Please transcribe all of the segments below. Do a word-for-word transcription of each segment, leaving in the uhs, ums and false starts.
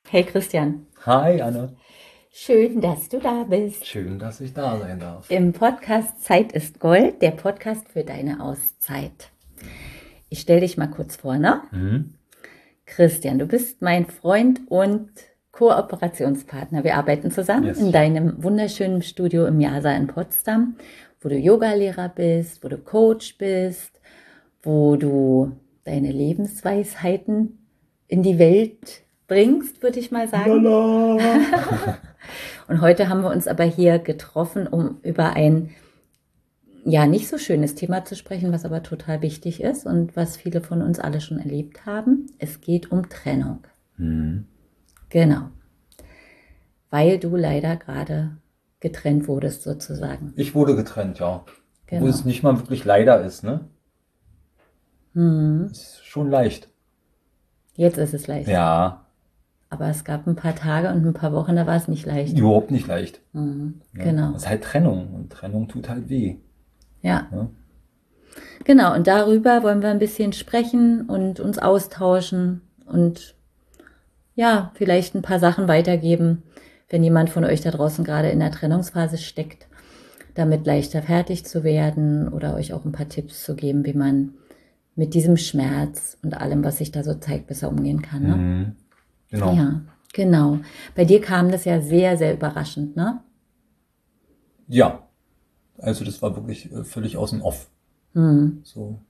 Hey Christian, Hi Anne, schön, dass du da bist. schön, dass ich da sein darf. Im Podcast Zeit ist Gold, der Podcast für deine Auszeit. Ich stelle dich mal kurz vor, ne? Mhm. Christian, du bist mein Freund und Kooperationspartner. Wir arbeiten zusammen Yes. in deinem wunderschönen Studio im Jasa in Potsdam, wo du Yogalehrer bist, wo du Coach bist, wo du deine Lebensweisheiten in die Welt bringst, würde ich mal sagen. Lala. Und heute haben wir uns aber hier getroffen, um über ein ja nicht so schönes Thema zu sprechen, was aber total wichtig ist und was viele von uns alle schon erlebt haben. Es geht um Trennung. Mhm. Genau. Weil du leider gerade getrennt wurdest, sozusagen. Ich wurde getrennt, ja. Genau. Wo es nicht mal wirklich leider ist, ne? Mhm. Ist schon leicht. Jetzt ist es leicht. Ja, Aber es gab ein paar Tage und ein paar Wochen, da war es nicht leicht. überhaupt nicht leicht. Mhm. Ne? Genau. Das ist halt Trennung und Trennung tut halt weh. Ja. Ne? Genau, und darüber wollen wir ein bisschen sprechen und uns austauschen und ja, vielleicht ein paar Sachen weitergeben, wenn jemand von euch da draußen gerade in der Trennungsphase steckt, damit leichter fertig zu werden oder euch auch ein paar Tipps zu geben, wie man mit diesem Schmerz und allem, was sich da so zeigt, besser umgehen kann. Ne? Mhm. Genau. Ja, genau. Bei dir kam das ja sehr, sehr überraschend, ne? Ja, also das war wirklich äh, völlig aus dem Off. Hm. So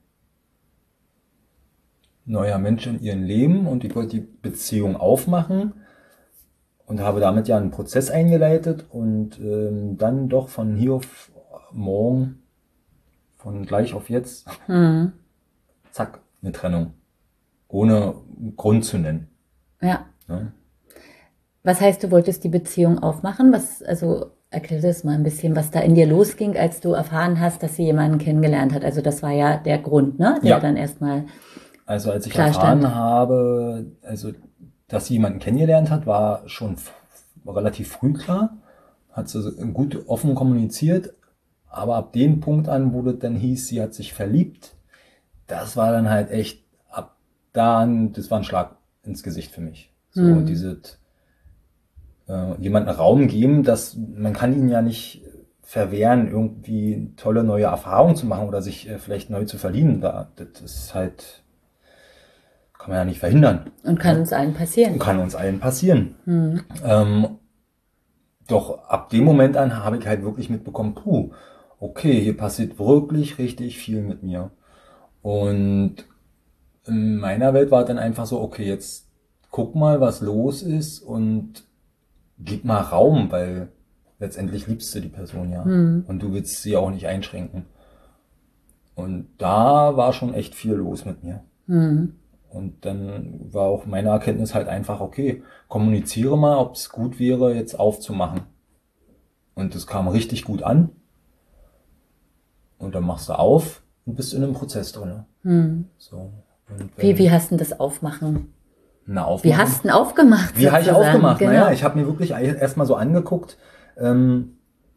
neuer Mensch in ihrem Leben und ich wollte die Beziehung aufmachen und habe damit ja einen Prozess eingeleitet und ähm, dann doch von hier auf morgen, von gleich auf jetzt, Hm. zack, eine Trennung. Ohne Grund zu nennen. Ja. Ne? Was heißt, du wolltest die Beziehung aufmachen? Was, also erklär das mal ein bisschen, was da in dir losging, als du erfahren hast, dass sie jemanden kennengelernt hat. Also das war ja der Grund, ne? Der Ja. dann erstmal Also als ich klar erfahren stand. habe, also dass sie jemanden kennengelernt hat, war schon f- relativ früh klar. Hat sie gut offen kommuniziert. Aber ab dem Punkt an, wo das dann hieß, sie hat sich verliebt, das war dann halt echt, ab dann, das war ein Schlag ins Gesicht für mich. So, Hm. dieses, äh, jemanden Raum geben, dass man kann ihnen ja nicht verwehren, irgendwie tolle neue Erfahrungen zu machen oder sich äh, vielleicht neu zu verlieben. Da, das ist halt, kann man ja nicht verhindern. Und kann Ja? uns allen passieren. Kann uns allen passieren. Hm. Ähm, doch ab dem Moment an habe ich halt wirklich mitbekommen, puh, okay, hier passiert wirklich richtig viel mit mir. Und in meiner Welt war dann einfach so, okay, jetzt guck mal, was los ist und gib mal Raum, weil letztendlich liebst du die Person ja. Hm. Und du willst sie auch nicht einschränken. Und da war schon echt viel los mit mir. Hm. Und dann war auch meine Erkenntnis halt einfach, okay, kommuniziere mal, ob es gut wäre, jetzt aufzumachen. Und das kam richtig gut an. Und dann machst du auf und bist in einem Prozess drin. Hm. So. Und Wie, wenn, wie hast du das aufmachen? na, Wie aufmachen. hast du denn aufgemacht? Wie habe ich sozusagen? aufgemacht? Genau. Naja, ich habe mir wirklich erstmal so angeguckt, ähm,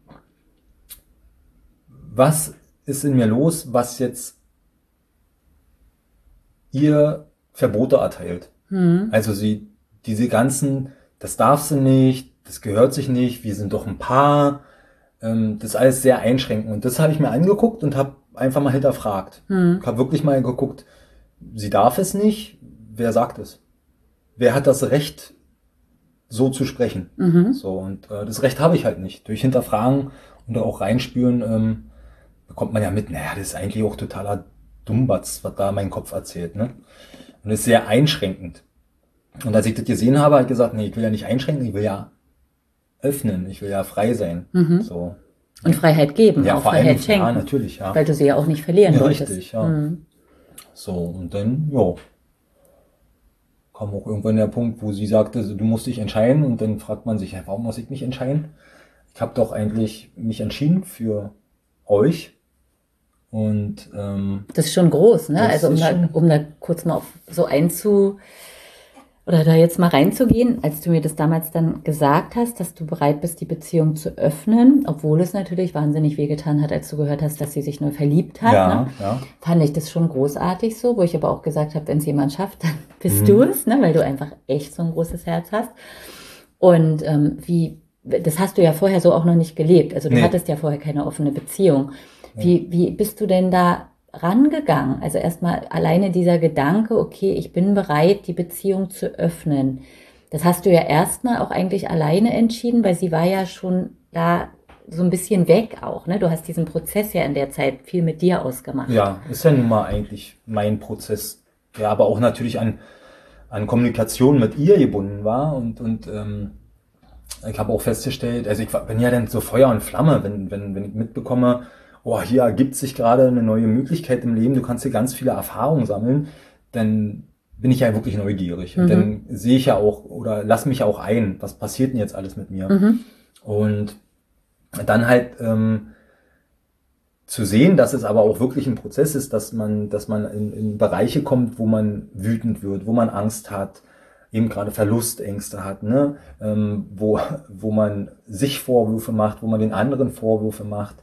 was ist in mir los, was jetzt ihr Verbote erteilt. Hm. Also sie, diese ganzen, das darfst du nicht, das gehört sich nicht, wir sind doch ein Paar, ähm, das ist alles sehr einschränkend. Und das habe ich mir angeguckt und habe einfach mal hinterfragt. Hm. Ich habe wirklich mal geguckt, sie darf es nicht, wer sagt es? Wer hat das Recht, so zu sprechen? Mhm. So, und äh, das Recht habe ich halt nicht. Durch Hinterfragen und auch reinspüren ähm, bekommt man ja mit, naja, das ist eigentlich auch totaler Dummbatz, was da mein Kopf erzählt. Ne? Und das ist sehr einschränkend. Und als ich das gesehen habe, habe ich gesagt, nee, ich will ja nicht einschränken, ich will ja öffnen, ich will ja frei sein. Mhm. So. Und Freiheit geben, Ja, auch vor Freiheit allem, schenken. ja, natürlich, ja. Weil du sie ja auch nicht verlieren Ja, wolltest. richtig, ja. Hm. So, und dann, ja, kam auch irgendwann der Punkt, wo sie sagte, du musst dich entscheiden. Und dann fragt man sich, ja, warum muss ich mich entscheiden? Ich habe doch eigentlich mich entschieden für euch. Und ähm, Das ist schon groß, ne? Das Also um ist da, schon- um da kurz mal auf so einzu, oder da jetzt mal reinzugehen, als du mir das damals dann gesagt hast, dass du bereit bist, die Beziehung zu öffnen, obwohl es natürlich wahnsinnig wehgetan hat, als du gehört hast, dass sie sich nur verliebt hat, Ja, ne? ja. Fand ich das schon großartig so, wo ich aber auch gesagt habe, wenn es jemand schafft, dann bist Mhm. du es, ne? Weil du einfach echt so ein großes Herz hast. Und ähm, wie, das hast du ja vorher so auch noch nicht gelebt. Also du Nee. hattest ja vorher keine offene Beziehung. Wie, wie bist du denn da rangegangen? Also erstmal alleine dieser Gedanke, okay, ich bin bereit, die Beziehung zu öffnen. Das hast du ja erstmal auch eigentlich alleine entschieden, weil sie war ja schon da so ein bisschen weg auch, ne? Du hast diesen Prozess ja in der Zeit viel mit dir ausgemacht. Ja, ist ja nun mal eigentlich mein Prozess, der aber auch natürlich an, an Kommunikation mit ihr gebunden war und, und ähm, ich habe auch festgestellt, also ich war- bin ja dann so Feuer und Flamme, wenn, wenn, wenn ich mitbekomme, oh, hier ergibt sich gerade eine neue Möglichkeit im Leben, du kannst hier ganz viele Erfahrungen sammeln, dann bin ich ja wirklich neugierig. Und dann sehe ich ja auch oder lass mich auch ein, was passiert denn jetzt alles mit mir? Und dann halt ähm, zu sehen, dass es aber auch wirklich ein Prozess ist, dass man, dass man in, in Bereiche kommt, wo man wütend wird, wo man Angst hat, eben gerade Verlustängste hat, ne? ähm, wo, wo man sich Vorwürfe macht, wo man den anderen Vorwürfe macht.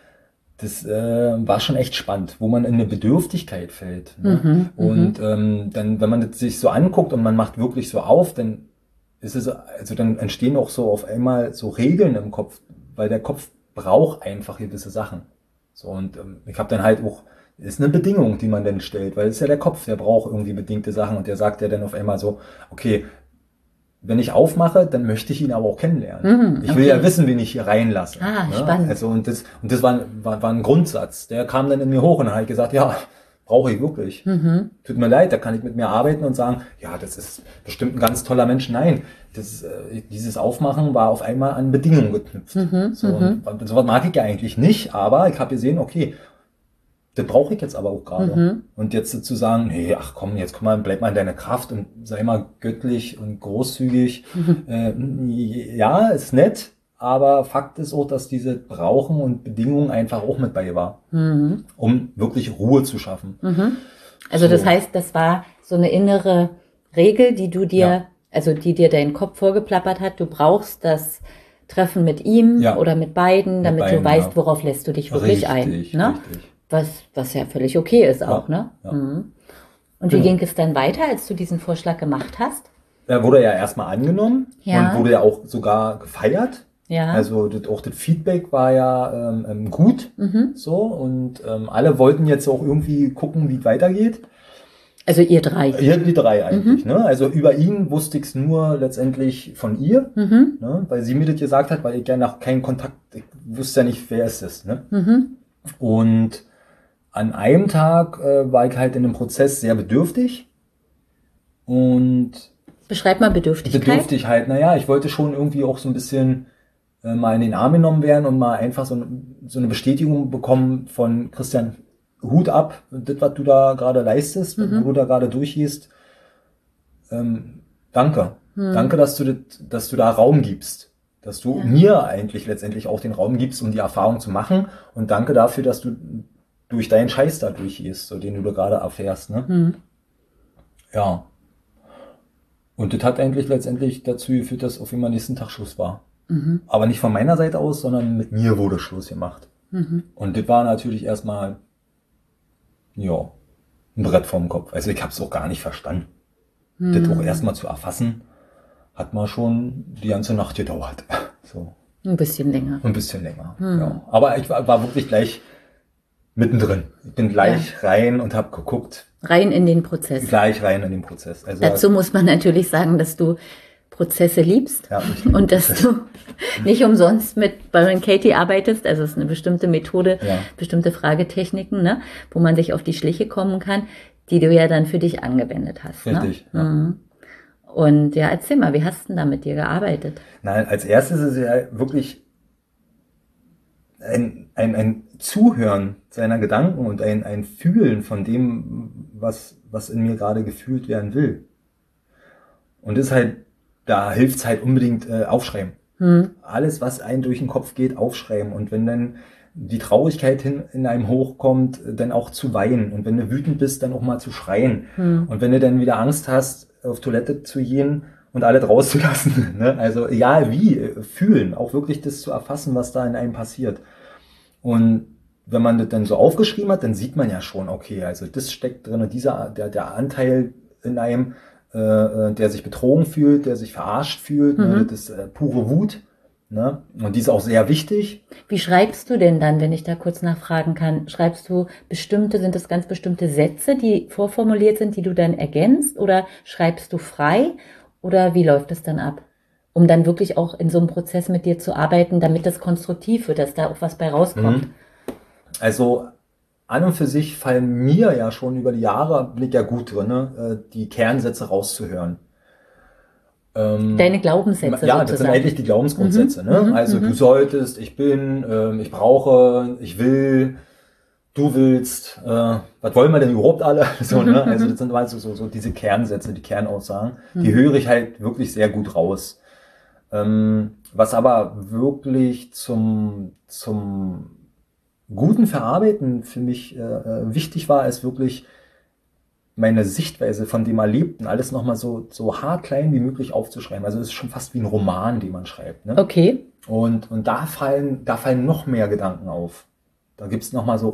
Das äh, war schon echt spannend, wo man in eine Bedürftigkeit fällt. Ne? Und ähm, dann, wenn man das sich so anguckt und man macht wirklich so auf, dann ist es, also dann entstehen auch so auf einmal so Regeln im Kopf, weil der Kopf braucht einfach gewisse Sachen. So, und ähm, ich habe dann halt auch, ist eine Bedingung, die man dann stellt, weil es ist ja der Kopf, der braucht irgendwie bedingte Sachen und der sagt ja dann auf einmal so, okay, wenn ich aufmache, dann möchte ich ihn aber auch kennenlernen. Ich will okay. ja wissen, wen ich hier reinlasse. Ah, ne? spannend. Also und das, und das war, war, war ein Grundsatz. Der kam dann in mir hoch und dann habe ich gesagt, ja, brauche ich wirklich. Tut mir leid, da kann ich mit mir arbeiten und sagen, ja, das ist bestimmt ein ganz toller Mensch. Nein, das, äh, dieses Aufmachen war auf einmal an Bedingungen geknüpft. so, und, sowas mag ich ja eigentlich nicht, aber ich habe gesehen, okay, das brauche ich jetzt aber auch gerade. Und jetzt zu sagen, nee, ach komm, jetzt komm mal, bleib mal in deiner Kraft und sei mal göttlich und großzügig. Äh, ja, ist nett, aber Fakt ist auch, dass diese Brauchen und Bedingungen einfach auch mit bei war, um wirklich Ruhe zu schaffen. Also So. das heißt, das war so eine innere Regel, die du dir, Ja. also die dir dein Kopf vorgeplappert hat. Du brauchst das Treffen mit ihm Ja. oder mit beiden, damit beiden, du weißt, ja. worauf lässt du dich wirklich Richtig, ein. Ne? richtig. Was, was ja völlig okay ist auch, Ja, ne? ja. Mhm. Und wie Genau. ging es dann weiter, als du diesen Vorschlag gemacht hast? Er wurde ja erstmal angenommen Ja. und wurde ja auch sogar gefeiert. Ja. Also das, auch das Feedback war ja ähm, ähm, gut. So und ähm, alle wollten jetzt auch irgendwie gucken, wie es weitergeht. Also ihr drei. Irgendwie drei eigentlich. Ne? Also über ihn wusste ich es nur letztendlich von ihr, ne? Weil sie mir das gesagt hat, weil ich ja noch keinen Kontakt, ich wusste ja nicht, wer ist es. Ne? Und an einem Tag äh, war ich halt in einem Prozess sehr bedürftig und Beschreib mal Bedürftigkeit. bedürftig halt, naja, ich wollte schon irgendwie auch so ein bisschen äh, mal in den Arm genommen werden und mal einfach so, so eine Bestätigung bekommen von Christian, Hut ab, das, was du da gerade leistest, wo du da gerade durchgehst. Ähm, danke. Danke, dass du, das, dass du da Raum gibst. Dass du mir eigentlich letztendlich auch den Raum gibst, um die Erfahrung zu machen. Und danke dafür, dass du durch deinen Scheiß da durchgehst, so den du da gerade erfährst. Ne? Ja. Und das hat eigentlich letztendlich dazu geführt, dass auf einmal nächsten Tag Schluss war. Aber nicht von meiner Seite aus, sondern mit mir wurde Schluss gemacht. Und das war natürlich erstmal, ja, ein Brett vorm Kopf. Also ich habe es auch gar nicht verstanden. Das auch erstmal zu erfassen, hat mal schon die ganze Nacht gedauert. So. Ein bisschen länger. Ein bisschen länger. Ja. Aber ich war, war wirklich gleich mittendrin. Ich bin gleich rein und habe geguckt, Rein in den Prozess. gleich rein in den Prozess. Also Dazu muss man natürlich sagen, dass du Prozesse liebst Ja, ich liebe und dass du nicht umsonst mit Byron Katie arbeitest. Also es ist eine bestimmte Methode, Ja. bestimmte Fragetechniken, ne, wo man sich auf die Schliche kommen kann, die du ja dann für dich angewendet hast. richtig. Ne? Ja. Und ja, erzähl mal, wie hast du denn da mit dir gearbeitet? Nein, als erstes ist es ja wirklich ein, ein, ein Zuhören seiner Gedanken und ein, ein Fühlen von dem, was, was in mir gerade gefühlt werden will. Und das ist halt, da hilft es halt unbedingt äh, aufschreiben. Alles, was einem durch den Kopf geht, aufschreiben. Und wenn dann die Traurigkeit hin, in einem hochkommt, dann auch zu weinen. Und wenn du wütend bist, dann auch mal zu schreien. Und wenn du dann wieder Angst hast, auf Toilette zu gehen und alles rauszulassen. Ne? Also egal wie, äh, fühlen, auch wirklich das zu erfassen, was da in einem passiert. Und wenn man das dann so aufgeschrieben hat, dann sieht man ja schon, okay, also das steckt drin und dieser, der, der Anteil in einem, äh, äh, der sich betrogen fühlt, der sich verarscht fühlt, ne, Mhm. das ist äh, pure Wut. Ne? Und die ist auch sehr wichtig. Wie schreibst du denn dann, wenn ich da kurz nachfragen kann? Schreibst du bestimmte, sind das ganz bestimmte Sätze, die vorformuliert sind, die du dann ergänzt? Oder schreibst du frei? Oder wie läuft es dann ab? Um dann wirklich auch in so einem Prozess mit dir zu arbeiten, damit das konstruktiv wird, dass da auch was bei rauskommt. Mhm. Also an und für sich fallen mir ja schon über die Jahre, bin ich ja gut drin, ne, äh, die Kernsätze rauszuhören. Ähm, Deine Glaubenssätze ja, das sind sozusagen. eigentlich die Glaubensgrundsätze. Ne? Mhm, Also du mhm. solltest, ich bin, ähm, ich brauche, ich will, du willst, äh, was wollen wir denn überhaupt alle? So, ne? Also das sind also so, so diese Kernsätze, die Kernaussagen, die höre ich halt wirklich sehr gut raus. Ähm, was aber wirklich zum, zum guten Verarbeiten für mich äh, äh, wichtig war, ist wirklich meine Sichtweise von dem Erlebten, alles nochmal so, so haarklein wie möglich aufzuschreiben. Also es ist schon fast wie ein Roman, den man schreibt. Ne? Okay. Und, und da fallen, da fallen noch mehr Gedanken auf. Da gibt's noch mal so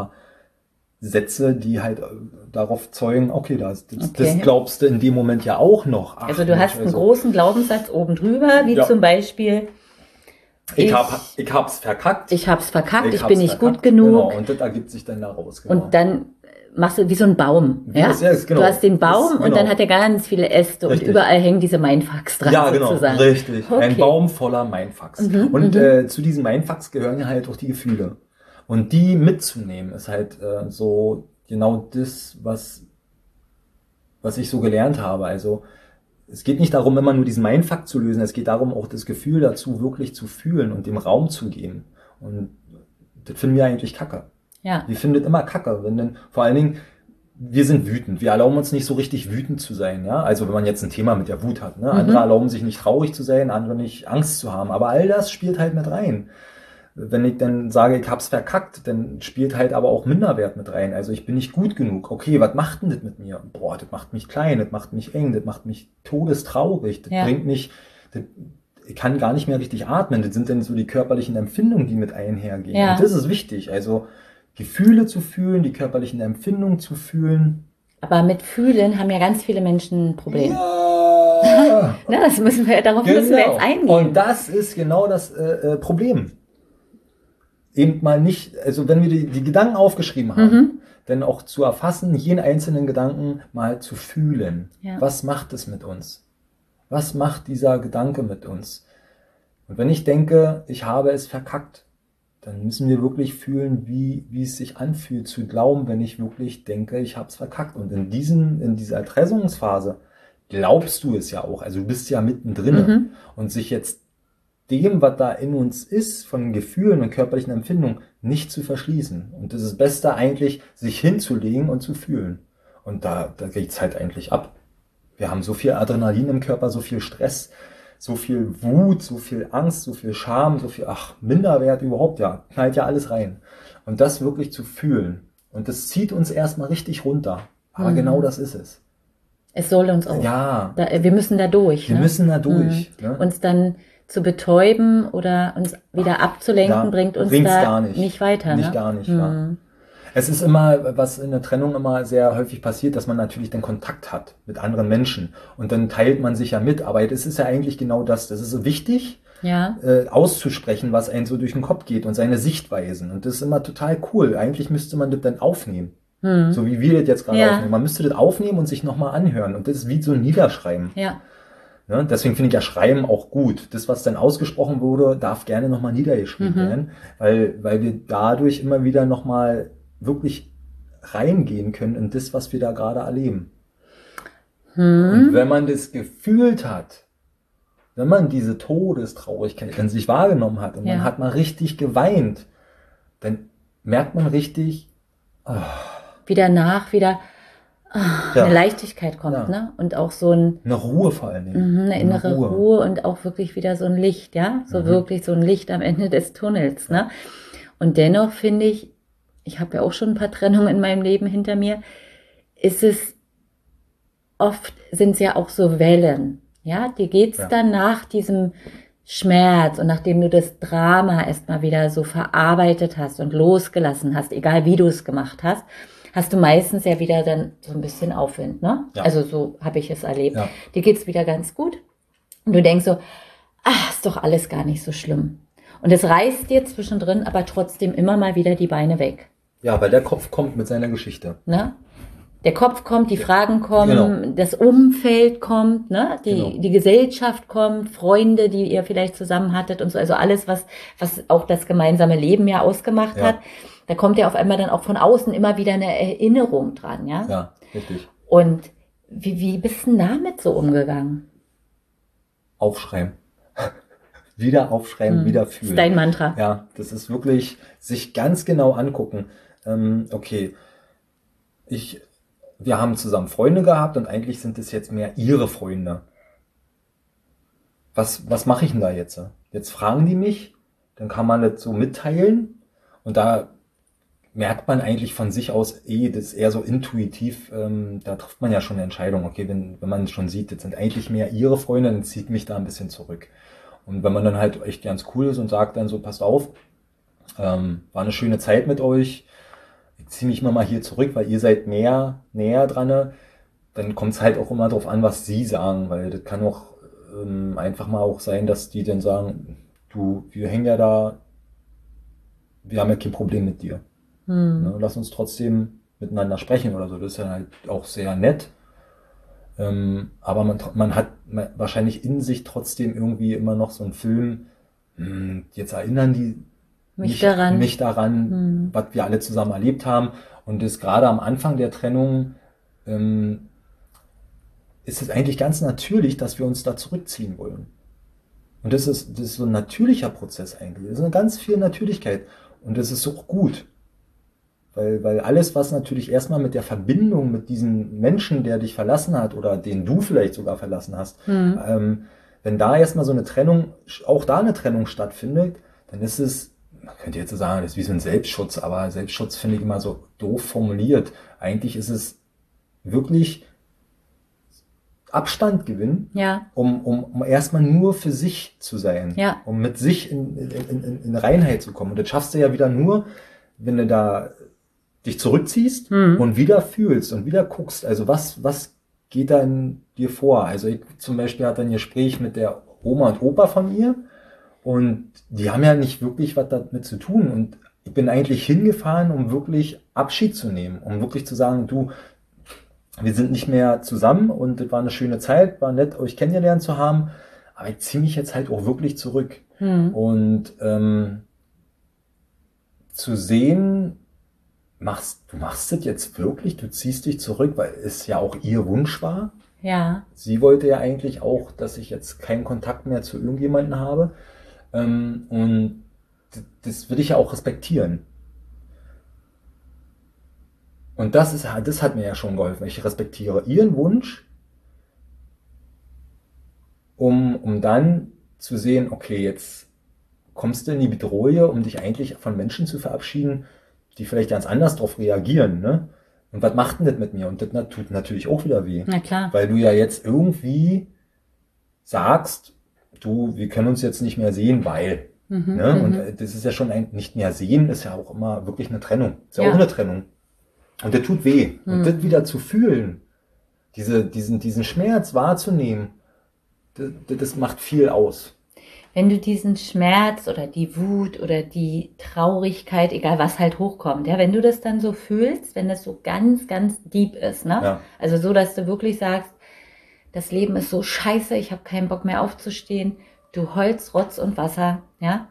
Untersätze, die halt äh, darauf zeugen, okay, das, das, Okay. das glaubst du in dem Moment ja auch noch. Ach, Also du Mensch, hast einen also, großen Glaubenssatz oben drüber, wie Ja. zum Beispiel, ich, ich- hab, ich hab's verkackt. ich hab's verkackt, ich, hab's bin nicht verkackt. gut genug. Genau, und das ergibt sich dann daraus. Genau. Und dann machst du wie so ein Baum. Wie Ja? das ist, genau. Du hast den Baum Das- und genau. dann hat er ganz viele Äste Richtig. und überall hängen diese Mindfucks dran Ja, genau, sozusagen. richtig. Okay. Ein Baum voller Mindfucks. Und äh, zu diesen Mindfucks gehören ja halt auch die Gefühle. Und die mitzunehmen, ist halt äh, so genau das, was, was ich so gelernt habe. Also es geht nicht darum, immer nur diesen Mindfuck zu lösen, es geht darum, auch das Gefühl dazu wirklich zu fühlen und dem Raum zu geben. Und das finden wir eigentlich kacke. Ja. Wir finden das immer kacke. Wenn denn, vor allen Dingen, wir sind wütend. Wir erlauben uns nicht so richtig wütend zu sein, ja. Also wenn man jetzt ein Thema mit der Wut hat, ne. Andere erlauben sich nicht traurig zu sein, andere nicht Angst zu haben. Aber all das spielt halt mit rein. Wenn ich dann sage, ich hab's verkackt, dann spielt halt aber auch Minderwert mit rein. Also ich bin nicht gut genug. Okay, was macht denn das mit mir? Boah, das macht mich klein, das macht mich eng, das macht mich todestraurig. Das Ja. bringt mich, das, ich kann gar nicht mehr richtig atmen. Das sind dann so die körperlichen Empfindungen, die mit einhergehen. Ja. Und das ist wichtig. Also Gefühle zu fühlen, die körperlichen Empfindungen zu fühlen. Aber mit Fühlen haben ja ganz viele Menschen ein Problem. Ja. Na, das müssen wir, darauf müssen wir jetzt eingehen. Und das ist genau das äh, äh, Problem. Eben mal nicht, also wenn wir die, die Gedanken aufgeschrieben haben, Mhm. dann auch zu erfassen, jeden einzelnen Gedanken mal zu fühlen. Ja. Was macht es mit uns? Was macht dieser Gedanke mit uns? Und wenn ich denke, ich habe es verkackt, dann müssen wir wirklich fühlen, wie, wie es sich anfühlt, zu glauben, wenn ich wirklich denke, ich habe es verkackt. Und in diesen, in dieser Erpressungsphase glaubst du es ja auch. Also du bist ja mittendrin. Mhm. Und sich jetzt dem, was da in uns ist, von Gefühlen und körperlichen Empfindungen, nicht zu verschließen. Und das ist das Beste eigentlich, sich hinzulegen und zu fühlen. Und da, da geht's halt eigentlich ab. Wir haben so viel Adrenalin im Körper, so viel Stress, so viel Wut, so viel Angst, so viel Scham, so viel, ach, Minderwert überhaupt, ja, knallt ja alles rein. Und das wirklich zu fühlen. Und das zieht uns erstmal richtig runter. Aber Mhm. genau das ist es. Es soll uns auch. Ja, Da, wir müssen da durch. wir ne? müssen da durch. Mhm. Ne? Uns dann zu betäuben oder uns wieder abzulenken, Ja, bringt uns bringt's da gar nicht. weiter. Nicht ne? gar nicht, Mhm. ja. Es ist immer, was in der Trennung immer sehr häufig passiert, dass man natürlich den Kontakt hat mit anderen Menschen. Und dann teilt man sich ja mit. Aber das ist ja eigentlich genau das. Das ist so wichtig, Ja. äh, auszusprechen, was einem so durch den Kopf geht und seine Sichtweisen. Und das ist immer total cool. Eigentlich müsste man das dann aufnehmen. Mhm. So wie wir das jetzt gerade Ja. aufnehmen. Man müsste das aufnehmen und sich nochmal anhören. Und das ist wie so ein Niederschreiben. Ja. Ne? Deswegen finde ich ja Schreiben auch gut. Das, was dann ausgesprochen wurde, darf gerne nochmal niedergeschrieben Mhm. werden, weil, weil wir dadurch immer wieder nochmal wirklich reingehen können in das, was wir da gerade erleben. Mhm. Und wenn man das gefühlt hat, wenn man diese Todestraurigkeit in sich wahrgenommen hat und Ja. man hat mal richtig geweint, dann merkt man richtig, Wieder nach, wieder ah, Ja. eine Leichtigkeit kommt, Ja. ne? Und auch so ein, eine Ruhe vor allen Dingen. mhm, eine innere Ruhe. und auch wirklich wieder so ein Licht, ja? So Mhm. wirklich so ein Licht am Ende des Tunnels, ne? Und dennoch finde ich, ich habe ja auch schon ein paar Trennungen in meinem Leben hinter mir, ist es oft sind es ja auch so Wellen. Ja, dir geht's Ja. dann nach diesem Schmerz und nachdem du das Drama erstmal wieder so verarbeitet hast und losgelassen hast, egal wie du es gemacht hast, hast du meistens ja wieder dann so ein bisschen Aufwind, ne? Ja. Also so habe ich es erlebt. Ja. Dir geht's wieder ganz gut und du denkst so, ach, ist doch alles gar nicht so schlimm. Und es reißt dir zwischendrin aber trotzdem immer mal wieder die Beine weg, Ja, weil der Kopf kommt mit seiner Geschichte. ne? Der Kopf kommt, die Fragen kommen, Genau. das Umfeld kommt, ne? Die, Genau. die Gesellschaft kommt, Freunde, die ihr vielleicht zusammen hattet und so. Also alles, was, was auch das gemeinsame Leben ja ausgemacht Ja. hat. Da kommt ja auf einmal dann auch von außen immer wieder eine Erinnerung dran, ja? Ja, richtig. Und wie, wie bist du denn damit so umgegangen? Aufschreiben. Wieder aufschreiben, Hm. wieder Das ist fühlen. dein Mantra. Ja, das ist wirklich sich ganz genau angucken. Ähm, okay, ich, wir haben zusammen Freunde gehabt und eigentlich sind es jetzt mehr ihre Freunde. Was, was mache ich denn da jetzt? Jetzt fragen die mich, dann kann man das so mitteilen und da merkt man eigentlich von sich aus eh, das ist eher so intuitiv, ähm, da trifft man ja schon eine Entscheidung. Okay, wenn, wenn man schon sieht, das sind eigentlich mehr ihre Freunde, dann zieht mich da ein bisschen zurück. Und wenn man dann halt echt ganz cool ist und sagt dann so, passt auf, ähm, war eine schöne Zeit mit euch, ich ziehe mich mal hier zurück, weil ihr seid mehr näher dran, dann kommt es halt auch immer drauf an, was sie sagen, weil das kann auch ähm, einfach mal auch sein, dass die dann sagen, du, wir hängen ja da, wir haben ja kein Problem mit dir. Hm. Ne, lass uns trotzdem miteinander sprechen oder so. Das ist ja halt auch sehr nett. Ähm, aber man, man hat wahrscheinlich in sich trotzdem irgendwie immer noch so einen Film, hm, jetzt erinnern die Mich mich daran. mich daran, Hm. was wir alle zusammen erlebt haben. Und das gerade am Anfang der Trennung ähm, ist es eigentlich ganz natürlich, dass wir uns da zurückziehen wollen. Und das ist, das ist so ein natürlicher Prozess eigentlich. Das ist eine ganz viel Natürlichkeit. Und das ist auch gut. Weil, weil alles, was natürlich erstmal mit der Verbindung mit diesem Menschen, der dich verlassen hat oder den du vielleicht sogar verlassen hast, Hm. ähm, wenn da erstmal so eine Trennung, auch da eine Trennung stattfindet, dann ist es, man könnte jetzt so sagen, das ist wie so ein Selbstschutz, aber Selbstschutz finde ich immer so doof formuliert. Eigentlich ist es wirklich Abstand gewinnen, Ja, um, um, um erstmal nur für sich zu sein, Ja. um mit sich in, in, in, in Reinheit zu kommen. Und das schaffst du ja wieder nur, wenn du da dich zurückziehst Hm. und wieder fühlst und wieder guckst, also was, was geht da in dir vor? Also ich zum Beispiel hatte ein Gespräch mit der Oma und Opa von ihr und die haben ja nicht wirklich was damit zu tun und ich bin eigentlich hingefahren, um wirklich Abschied zu nehmen, um wirklich zu sagen, du, wir sind nicht mehr zusammen und es war eine schöne Zeit, war nett, euch kennengelernt zu haben, aber ich ziehe mich jetzt halt auch wirklich zurück. Hm. Und ähm, zu sehen, machst, du machst das jetzt wirklich, du ziehst dich zurück, weil es ja auch ihr Wunsch war. Ja. Sie wollte ja eigentlich auch, dass ich jetzt keinen Kontakt mehr zu irgendjemandem habe. Ähm, und d- das will ich ja auch respektieren. Und das ist, das hat mir ja schon geholfen. Ich respektiere ihren Wunsch, um, um dann zu sehen, okay, jetzt kommst du in die Bedrohung, um dich eigentlich von Menschen zu verabschieden, die vielleicht ganz anders darauf reagieren, ne? Und was macht denn das mit mir? Und das nat- tut natürlich auch wieder weh. Na klar. Weil du ja jetzt irgendwie sagst, du, wir können uns jetzt nicht mehr sehen, weil. Mhm, Ne? Und mhm. äh, das ist ja schon ein nicht mehr sehen, ist ja auch immer wirklich eine Trennung. Ist ja, Ja. auch eine Trennung. Und das tut weh. Und Mhm. das wieder zu fühlen, diese, diesen, diesen Schmerz wahrzunehmen, das, das macht viel aus. Wenn du diesen Schmerz oder die Wut oder die Traurigkeit, egal was halt hochkommt, ja, wenn du das dann so fühlst, wenn das so ganz, ganz deep ist, ne? Ja. Also so, dass du wirklich sagst, das Leben ist so scheiße, ich habe keinen Bock mehr aufzustehen, du heulst Rotz und Wasser, ja?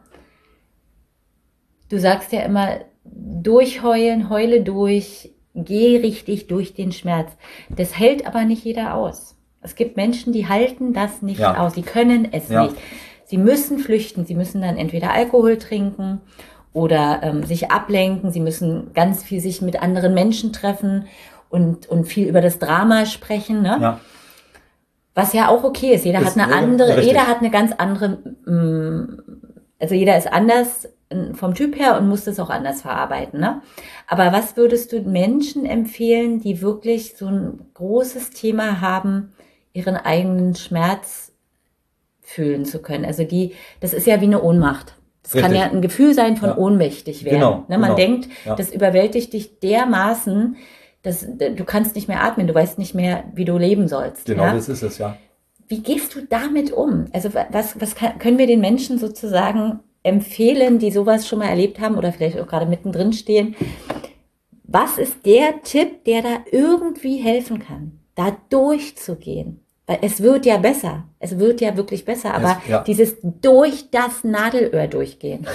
Du sagst ja immer, durchheulen, heule durch, geh richtig durch den Schmerz. Das hält aber nicht jeder aus. Es gibt Menschen, die halten das nicht Ja. aus, sie können es Ja. nicht. Sie müssen flüchten, sie müssen dann entweder Alkohol trinken oder ähm, sich ablenken, sie müssen ganz viel sich mit anderen Menschen treffen und, und viel über das Drama sprechen, ne? Ja. Was ja auch okay ist. Jeder Ist- hat eine ja, andere, richtig. jeder hat eine ganz andere, mm, also jeder ist anders äh, vom Typ her und musst es auch anders verarbeiten, ne? Aber was würdest du Menschen empfehlen, die wirklich so ein großes Thema haben, ihren eigenen Schmerz fühlen zu können? Also die, das ist ja wie eine Ohnmacht. Das kann Richtig. ja ein Gefühl sein von Ja. ohnmächtig werden. Genau, Ne? Man genau. denkt, Ja. das überwältigt dich dermaßen, dass du kannst nicht mehr atmen, du weißt nicht mehr, wie du leben sollst. Genau, ja? das ist es, ja. Wie gehst du damit um? Also was, was kann, können wir den Menschen sozusagen empfehlen, die sowas schon mal erlebt haben oder vielleicht auch gerade mittendrin stehen? Was ist der Tipp, der da irgendwie helfen kann, da durchzugehen? Weil es wird ja besser. Es wird ja wirklich besser. Aber Es- ja. dieses durch das Nadelöhr durchgehen,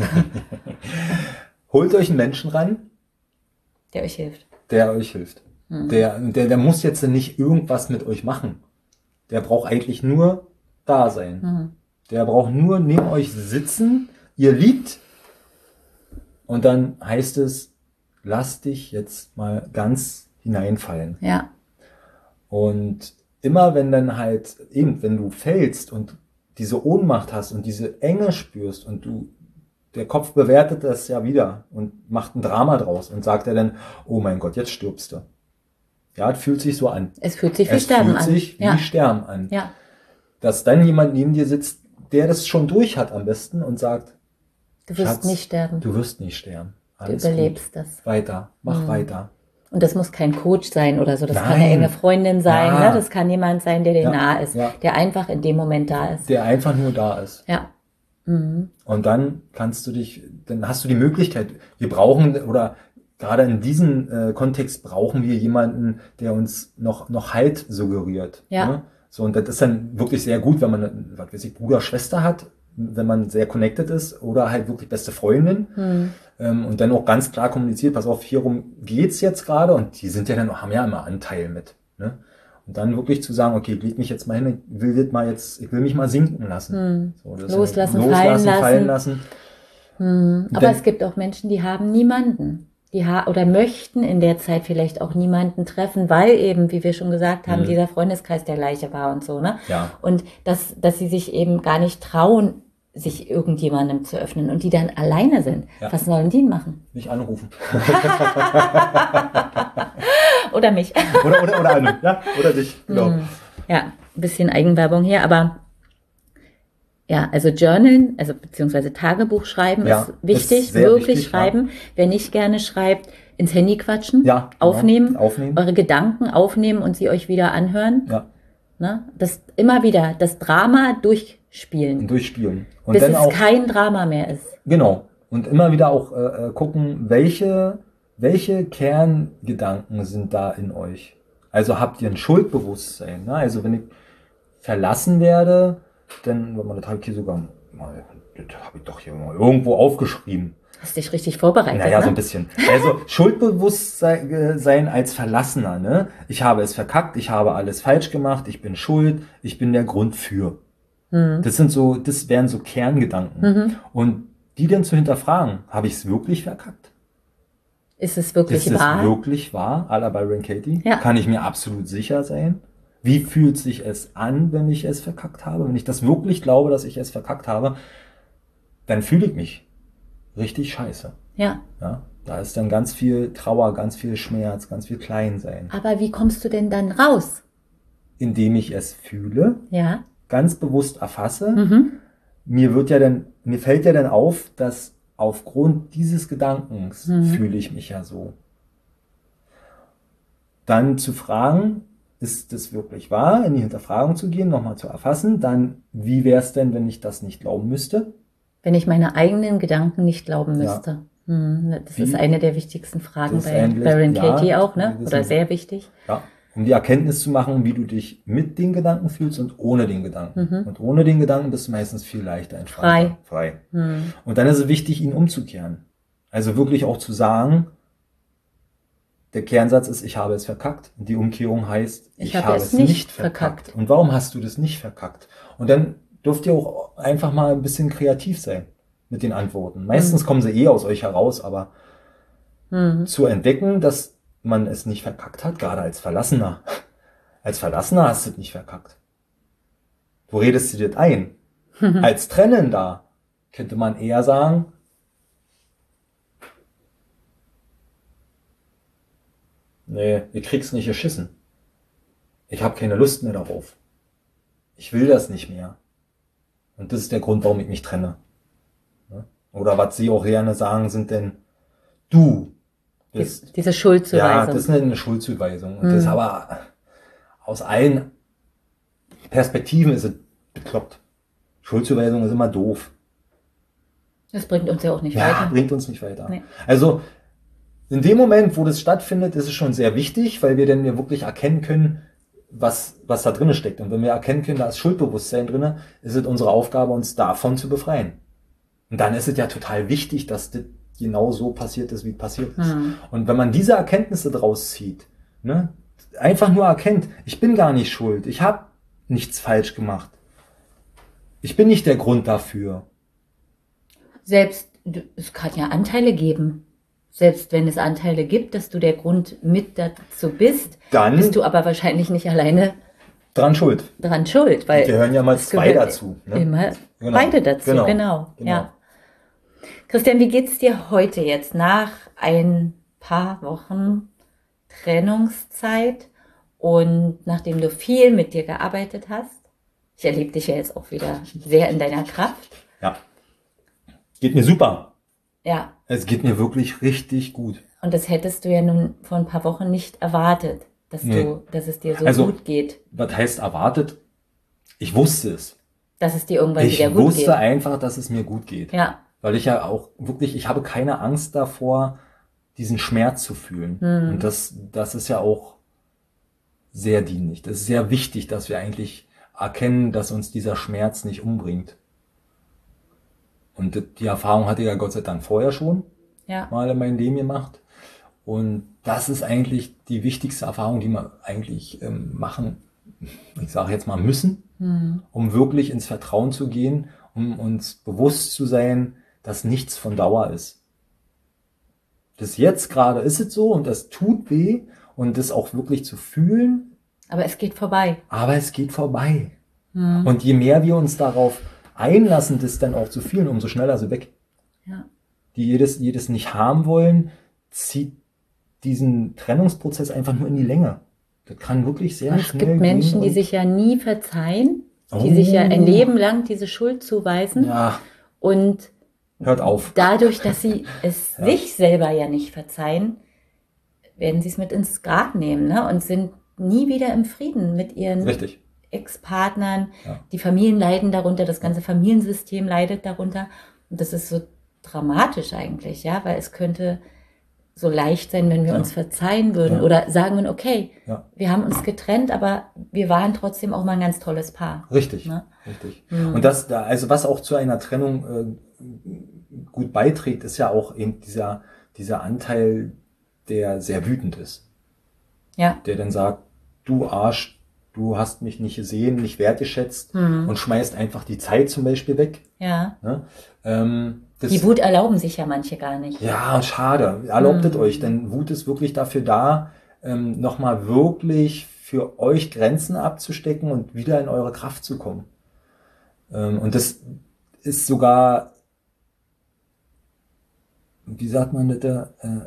Holt euch einen Menschen ran, der euch hilft. der euch hilft. Der, der, der muss jetzt nicht irgendwas mit euch machen. Der braucht eigentlich nur da sein. Der braucht nur neben euch sitzen, ihr liegt und dann heißt es, lass dich jetzt mal ganz hineinfallen. Ja, Und immer wenn dann halt, eben, wenn du fällst und diese Ohnmacht hast und diese Enge spürst und du, der Kopf bewertet das ja wieder und macht ein Drama draus und sagt er dann, oh mein Gott, jetzt stirbst du. Ja, es fühlt sich so an. es fühlt sich wie Es Sterben fühlt an. sich wie ja. Sterben an. ja, Dass dann jemand neben dir sitzt, der das schon durch hat am besten und sagt, du wirst Schatz, nicht sterben. du wirst nicht sterben. Du Alles überlebst gut. das. Weiter, mach weiter. Und das muss kein Coach sein oder so. Das kann Nein. eine enge Freundin sein. Ja. Ne? Das kann jemand sein, der dir Ja. nahe ist, Ja. der einfach in dem Moment da ist. Der einfach nur da ist. Ja. Und dann kannst du dich, dann hast du die Möglichkeit, wir brauchen, oder gerade in diesem äh, Kontext brauchen wir jemanden, der uns noch, noch Halt suggeriert. Ja. Ne? So, und das ist dann wirklich sehr gut, wenn man, was weiß ich, Bruder, Schwester hat, wenn man sehr connected ist, oder halt wirklich beste Freundin. Ähm, und dann auch ganz klar kommuniziert, pass auf, hierum geht's jetzt gerade, und die sind ja dann, haben ja immer Anteil mit. Ne? Und dann wirklich zu sagen, okay, ich leg mich jetzt mal hin, ich will das mal jetzt, ich will mich mal sinken lassen. So, das ist Loslassen, ja, fallen loslassen, fallen lassen. lassen. Aber Denn- es gibt auch Menschen, die haben niemanden. Die ha oder möchten in der Zeit vielleicht auch niemanden treffen, weil eben, wie wir schon gesagt haben, dieser Freundeskreis der gleiche war und so, ne? Ja. Und dass, dass sie sich eben gar nicht trauen, sich irgendjemandem zu öffnen und die dann alleine sind. Ja. Was sollen die machen? Nicht anrufen. Oder mich. Oder, oder, oder Anne, ja? Oder dich, genau. Ja, ein bisschen Eigenwerbung hier, aber ja, also Journalen, also beziehungsweise Tagebuch schreiben Ja, ist wichtig, ist sehr wirklich wichtig, schreiben. Wer nicht gerne schreibt, ins Handy quatschen, Ja, genau. aufnehmen, Aufnehmen. eure Gedanken aufnehmen und sie euch wieder anhören. Ja, Ne? Das immer wieder, das Drama durchspielen, und durchspielen. Und bis dann es auch, kein Drama mehr ist. genau. Und immer wieder auch äh, äh, gucken, welche, welche Kerngedanken sind da in euch. Also habt ihr ein Schuldbewusstsein. Ne? Also wenn ich verlassen werde, dann, wenn man das habe ich hier sogar mal, das habe ich doch hier mal irgendwo aufgeschrieben. Hast dich richtig vorbereitet. Naja, so ein ne? bisschen. Also Schuldbewusstsein äh, sein als Verlassener. Ne? Ich habe es verkackt, ich habe alles falsch gemacht, ich bin schuld, ich bin der Grund für. Das sind so, das wären so Kerngedanken. Und die dann zu hinterfragen, habe ich es wirklich verkackt? Ist es wirklich Ist es wahr? wirklich wahr? À la Byron Katie? Ja. Kann ich mir absolut sicher sein? Wie fühlt sich es an, wenn ich es verkackt habe? Wenn ich das wirklich glaube, dass ich es verkackt habe, dann fühle ich mich richtig scheiße. Ja. Ja? Da ist dann ganz viel Trauer, ganz viel Schmerz, ganz viel Kleinsein. Aber wie kommst du denn dann raus? Indem ich es fühle, Ja. ganz bewusst erfasse, mir wird ja dann, mir fällt ja dann auf, dass aufgrund dieses Gedankens fühle ich mich ja so. Dann zu fragen, ist das wirklich wahr, in die Hinterfragung zu gehen, nochmal zu erfassen, dann, wie wäre es denn, wenn ich das nicht glauben müsste? Wenn ich meine eigenen Gedanken nicht glauben Ja. müsste. Hm, das Wie? ist eine der wichtigsten Fragen Das ist bei eigentlich- Byron ja, Katie auch, ne? das Oder ist- sehr wichtig. Ja, um die Erkenntnis zu machen, wie du dich mit den Gedanken fühlst und ohne den Gedanken. Und ohne den Gedanken bist du meistens viel leichter entspannter. Frei. Und dann ist es wichtig, ihn umzukehren. Also wirklich auch zu sagen, der Kernsatz ist, ich habe es verkackt. Und die Umkehrung heißt, ich, habe es nicht verkackt. verkackt. Und warum hast du das nicht verkackt? Und dann dürft ihr auch einfach mal ein bisschen kreativ sein mit den Antworten. Meistens kommen sie eh aus euch heraus, aber zu entdecken, dass man es nicht verkackt hat, gerade als Verlassener. Als Verlassener hast du es nicht verkackt. Du redest dir das ein. Als Trennender könnte man eher sagen, nee, ich krieg's nicht geschissen. Ich habe keine Lust mehr darauf. Ich will das nicht mehr. Und das ist der Grund, warum ich mich trenne. Oder was sie auch gerne sagen, sind denn du bist. Die, diese Schuldzuweisung. Ja, das ist eine Schuldzuweisung. Und mhm. das ist aber aus allen Perspektiven ist es bekloppt. Schuldzuweisung ist immer doof. Das bringt uns ja auch nicht ja, weiter. bringt uns nicht weiter. Nee. Also in dem Moment, wo das stattfindet, ist es schon sehr wichtig, weil wir dann ja wirklich erkennen können, was, was da drin steckt. Und wenn wir erkennen können, da ist Schuldbewusstsein drin, ist es unsere Aufgabe, uns davon zu befreien. Und dann ist es ja total wichtig, dass das genau so passiert ist, wie es passiert ist. Mhm. Und wenn man diese Erkenntnisse draus zieht, ne, einfach nur erkennt, ich bin gar nicht schuld, ich habe nichts falsch gemacht. Ich bin nicht der Grund dafür. Selbst, es kann ja Anteile geben. Selbst wenn es Anteile gibt, dass du der Grund mit dazu bist, dann bist du aber wahrscheinlich nicht alleine dran schuld. Dran schuld, weil die gehören ja mal zwei dazu. Ne? Immer genau. beide dazu, genau. genau. genau. Ja. Christian, wie geht's dir heute jetzt nach ein paar Wochen Trennungszeit und nachdem du viel mit dir gearbeitet hast? Ich erlebe dich ja jetzt auch wieder sehr in deiner Kraft. Ja. Geht mir super. Ja. Es geht mir wirklich richtig gut. Und das hättest du ja nun vor ein paar Wochen nicht erwartet, dass nee. du, dass es dir so also, gut geht. Was heißt erwartet? Ich wusste es. Dass es dir irgendwann ich wieder gut geht. Ich wusste einfach, dass es mir gut geht. Ja. Weil ich ja auch wirklich, ich habe keine Angst davor, diesen Schmerz zu fühlen. Hm. Und das, das ist ja auch sehr dienlich. Das ist sehr wichtig, dass wir eigentlich erkennen, dass uns dieser Schmerz nicht umbringt. Und die Erfahrung hatte ich ja Gott sei Dank vorher schon ja. mal in meinem Leben gemacht. Und das ist eigentlich die wichtigste Erfahrung, die wir eigentlich ähm, machen, ich sage jetzt mal müssen, hm. um wirklich ins Vertrauen zu gehen, um uns bewusst zu sein, dass nichts von Dauer ist. Das jetzt gerade ist es so und das tut weh und das auch wirklich zu fühlen. Aber es geht vorbei. Aber es geht vorbei. Hm. Und je mehr wir uns darauf einlassen, das dann auch zu fühlen, umso schneller sie weg. Ja. Die jedes, jedes nicht haben wollen, zieht diesen Trennungsprozess einfach nur in die Länge. Das kann wirklich sehr und schnell gehen. Es gibt Menschen, die sich ja nie verzeihen, die oh. sich ja ein Leben lang diese Schuld zuweisen. Ja. Und hört auf. Dadurch, dass sie es ja. sich selber ja nicht verzeihen, werden sie es mit ins Grab nehmen, ne? Und sind nie wieder im Frieden mit ihren Richtig. Ex-Partnern. Ja. Die Familien leiden darunter, das ganze Familiensystem leidet darunter. Und das ist so dramatisch eigentlich, ja, weil es könnte so leicht sein, wenn wir ja. uns verzeihen würden ja. oder sagen würden, okay, ja. wir haben uns getrennt, aber wir waren trotzdem auch mal ein ganz tolles Paar. Richtig, ne? richtig. Mhm. Und das, also was auch zu einer Trennung äh, gut beiträgt, ist ja auch eben dieser, dieser Anteil, der sehr wütend ist. Ja. Der dann sagt, du Arsch, du hast mich nicht gesehen, nicht wertgeschätzt mhm. und schmeißt einfach die Zeit zum Beispiel weg. Ja. Ne? Ähm, das, die Wut erlauben sich ja manche gar nicht. Ja, schade. Erlaubt es euch, denn Wut ist wirklich dafür da, ähm, nochmal wirklich für euch Grenzen abzustecken und wieder in eure Kraft zu kommen. Ähm, und das ist sogar, wie sagt man das da, äh,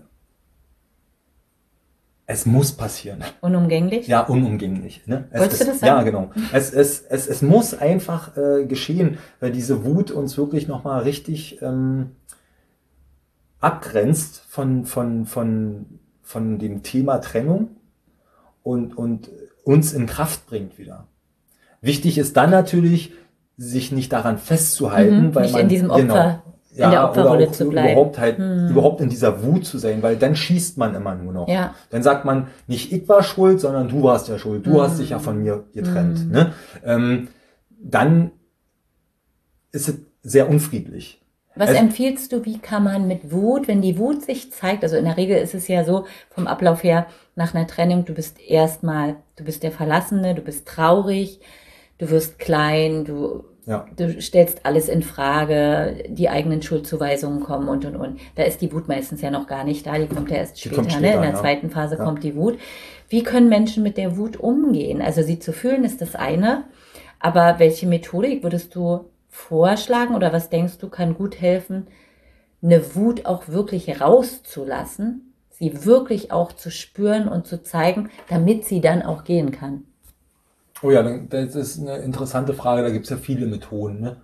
es muss passieren. Unumgänglich? Ja, unumgänglich. Ne? Es, Wolltest es, du das sagen? Ja, genau. Es, es, es, es muss einfach äh, geschehen, weil diese Wut uns wirklich nochmal richtig ähm, abgrenzt von, von, von, von dem Thema Trennung und, und uns in Kraft bringt wieder. Wichtig ist dann natürlich, sich nicht daran festzuhalten, mhm, weil nicht man in diesem Opfer. Genau, in ja, der Opferrolle oder auch zu bleiben. Überhaupt halt, hm. überhaupt in dieser Wut zu sein, weil dann schießt man immer nur noch. Ja. Dann sagt man, nicht ich war schuld, sondern du warst ja schuld. Du hm. hast dich ja von mir getrennt. Hm. Ne? Ähm, dann ist es sehr unfriedlich. Was es, empfiehlst du, wie kann man mit Wut, wenn die Wut sich zeigt, also in der Regel ist es ja so, vom Ablauf her, nach einer Trennung, du bist erstmal, du bist der Verlassene, du bist traurig, du wirst klein, du Ja. Du stellst alles in Frage, die eigenen Schuldzuweisungen kommen und, und, und. Da ist die Wut meistens ja noch gar nicht da, die kommt ja erst später, später, ne? In der ja. zweiten Phase ja. kommt die Wut. Wie können Menschen mit der Wut umgehen? Also sie zu fühlen ist das eine, aber welche Methodik würdest du vorschlagen oder was denkst du kann gut helfen, eine Wut auch wirklich rauszulassen, sie wirklich auch zu spüren und zu zeigen, damit sie dann auch gehen kann. Oh ja, das ist eine interessante Frage, da gibt es ja viele Methoden. Ne?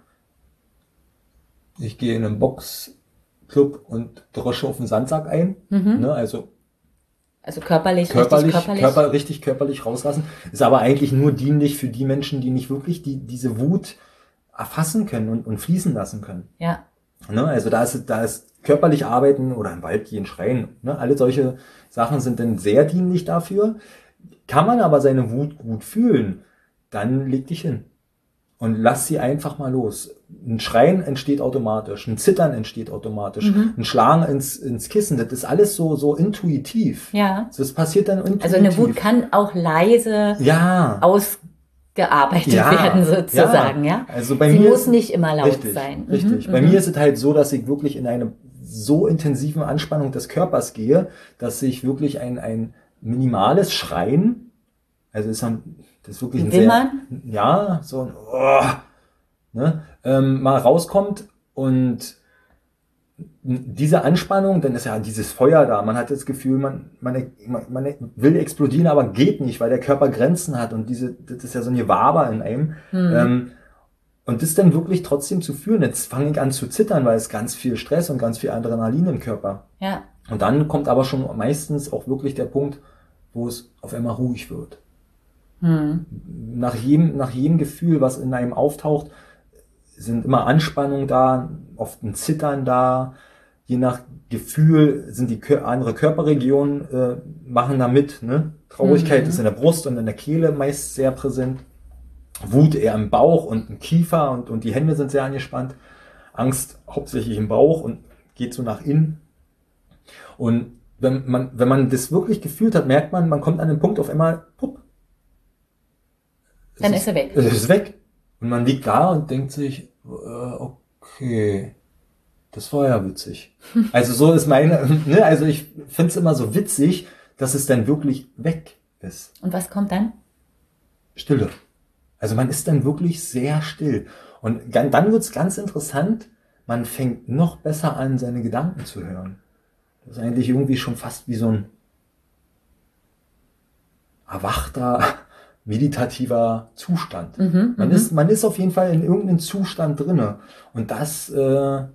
Ich gehe in einen Boxclub und drosche auf den Sandsack ein, Mhm. ne? Also Also körperlich, körperlich, richtig körperlich. Körper, richtig körperlich rauslassen. Ist aber eigentlich nur dienlich für die Menschen, die nicht wirklich die, diese Wut erfassen können und, und fließen lassen können. Ja. Ne? Also da ist, da ist körperlich arbeiten oder im Wald gehen, schreien. Ne? Alle solche Sachen sind dann sehr dienlich dafür. Kann man aber seine Wut gut fühlen, dann leg dich hin und lass sie einfach mal los. Ein Schreien entsteht automatisch, ein Zittern entsteht automatisch, Mhm. ein Schlagen ins, ins Kissen, das ist alles so, so intuitiv. Ja. Das passiert dann intuitiv. Also eine Wut kann auch leise ja. ausgearbeitet ja. werden, sozusagen, ja. ja? Also bei Sie mir muss ist, nicht immer laut richtig, sein. Richtig. Mhm. Bei mhm. mir ist es halt so, dass ich wirklich in eine so intensiven Anspannung des Körpers gehe, dass ich wirklich ein, ein minimales Schreien, also ist ein, das ist wirklich ein, ein sehr, Wimmern? ja, so ein, oh, ne, ähm, mal rauskommt und diese Anspannung, dann ist ja dieses Feuer da. Man hat das Gefühl, man, man, man will explodieren, aber geht nicht, weil der Körper Grenzen hat und diese, das ist ja so ein Gewaber in einem. Hm. Ähm, und das dann wirklich trotzdem zu führen. Jetzt fange ich an zu zittern, weil es ganz viel Stress und ganz viel Adrenalin im Körper. Ja. Und dann kommt aber schon meistens auch wirklich der Punkt, wo es auf einmal ruhig wird. Hm. Nach jedem, nach jedem Gefühl, was in einem auftaucht, sind immer Anspannungen da, oft ein Zittern da. Je nach Gefühl sind die andere Körperregionen, äh, machen da mit. Ne? Traurigkeit Mhm. ist in der Brust und in der Kehle meist sehr präsent. Wut eher im Bauch und im Kiefer und, und die Hände sind sehr angespannt. Angst hauptsächlich im Bauch und geht so nach innen. Und wenn man, wenn man das wirklich gefühlt hat, merkt man, man kommt an den Punkt auf einmal, pupp. Dann ist er weg. Es ist weg. Und man liegt da und denkt sich, äh, okay, das war ja witzig. Also so ist meine, ne, also ich finde es immer so witzig, dass es dann wirklich weg ist. Und was kommt dann? Stille. Also man ist dann wirklich sehr still. Und dann wird es ganz interessant, man fängt noch besser an, seine Gedanken zu hören. Das ist eigentlich irgendwie schon fast wie so ein erwachter, meditativer Zustand. Mhm, man, mhm. ist, man ist auf jeden Fall in irgendeinem Zustand drinne. Und das, äh,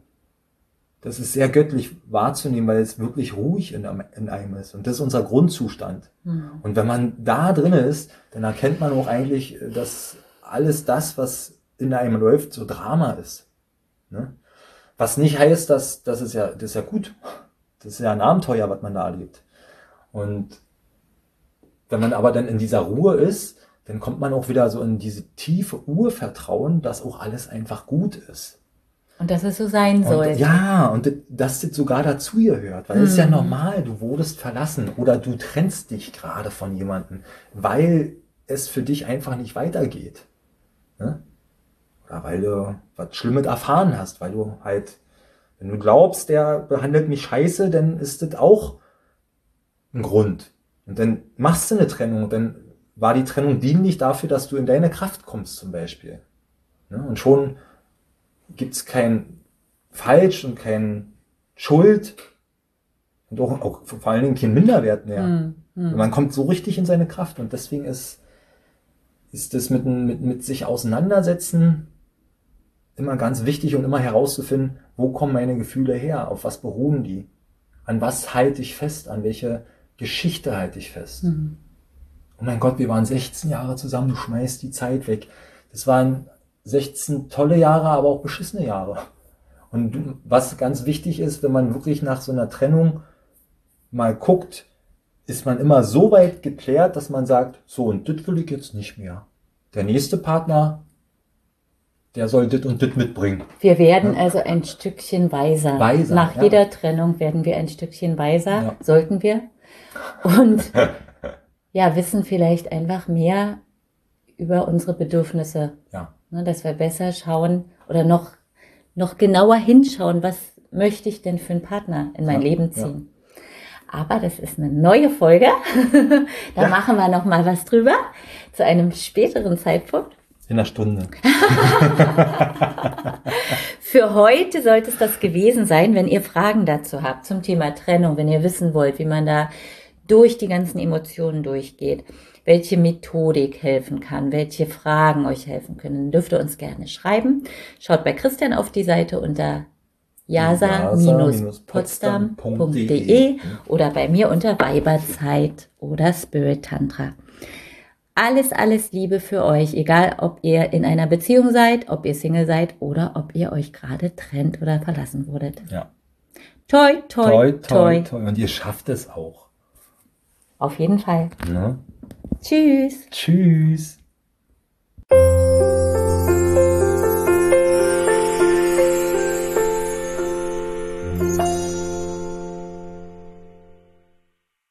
das ist sehr göttlich wahrzunehmen, weil es wirklich ruhig in, in einem ist. Und das ist unser Grundzustand. Mhm. Und wenn man da drinne ist, dann erkennt man auch eigentlich, dass alles das, was in einem läuft, so Drama ist. Ne? Was nicht heißt, dass das ist ja, das ist ja gut. Das ist ja ein Abenteuer, was man da erlebt. Und wenn man aber dann in dieser Ruhe ist, dann kommt man auch wieder so in diese tiefe Urvertrauen, dass auch alles einfach gut ist. Und dass es so sein soll. Und, ja, und dass das sogar dazu gehört. Weil es ist ja normal, du wurdest verlassen oder du trennst dich gerade von jemandem, weil es für dich einfach nicht weitergeht. Ne? Oder weil du was Schlimmes erfahren hast, weil du halt, wenn du glaubst, der behandelt mich scheiße, dann ist das auch ein Grund. Und dann machst du eine Trennung und dann war die Trennung dienlich dafür, dass du in deine Kraft kommst zum Beispiel. Ne? Und schon gibt's kein Falsch und kein Schuld und auch, auch vor allen Dingen kein Minderwert mehr. Hm, hm. Man kommt so richtig in seine Kraft und deswegen ist, ist das mit, mit, mit sich auseinandersetzen immer ganz wichtig und immer herauszufinden, wo kommen meine Gefühle her, auf was beruhen die, an was halte ich fest, an welche Geschichte halte ich fest. Mhm. Oh mein Gott, wir waren sechzehn Jahre zusammen, du schmeißt die Zeit weg. Das waren sechzehn tolle Jahre, aber auch beschissene Jahre. Und was ganz wichtig ist, wenn man wirklich nach so einer Trennung mal guckt, ist man immer so weit geklärt, dass man sagt, so und das will ich jetzt nicht mehr. Der nächste Partner, der soll das und das mitbringen. Wir werden ja. also ein Stückchen weiser. Weiser, Nach ja. jeder Trennung werden wir ein Stückchen weiser, Ja. sollten wir. Und ja, wissen vielleicht einfach mehr über unsere Bedürfnisse. Ja. Ne, dass wir besser schauen oder noch, noch genauer hinschauen, was möchte ich denn für einen Partner in mein Ja, Leben ziehen. Ja. Aber das ist eine neue Folge. Da Ja. machen wir noch mal was drüber zu einem späteren Zeitpunkt. In einer Stunde. Für heute sollte es das gewesen sein. Wenn ihr Fragen dazu habt zum Thema Trennung, wenn ihr wissen wollt, wie man da durch die ganzen Emotionen durchgeht, welche Methodik helfen kann, welche Fragen euch helfen können, dürft ihr uns gerne schreiben. Schaut bei Christian auf die Seite unter jasa Bindestrich potsdam Punkt de oder bei mir unter Weiberzeit oder Spirit Tantra. Alles, alles Liebe für euch, egal ob ihr in einer Beziehung seid, ob ihr Single seid oder ob ihr euch gerade trennt oder verlassen wurdet. Ja. Toi, toi, toi, toi. toi. Und ihr schafft es auch. Auf jeden Fall. Ja. Tschüss. Tschüss.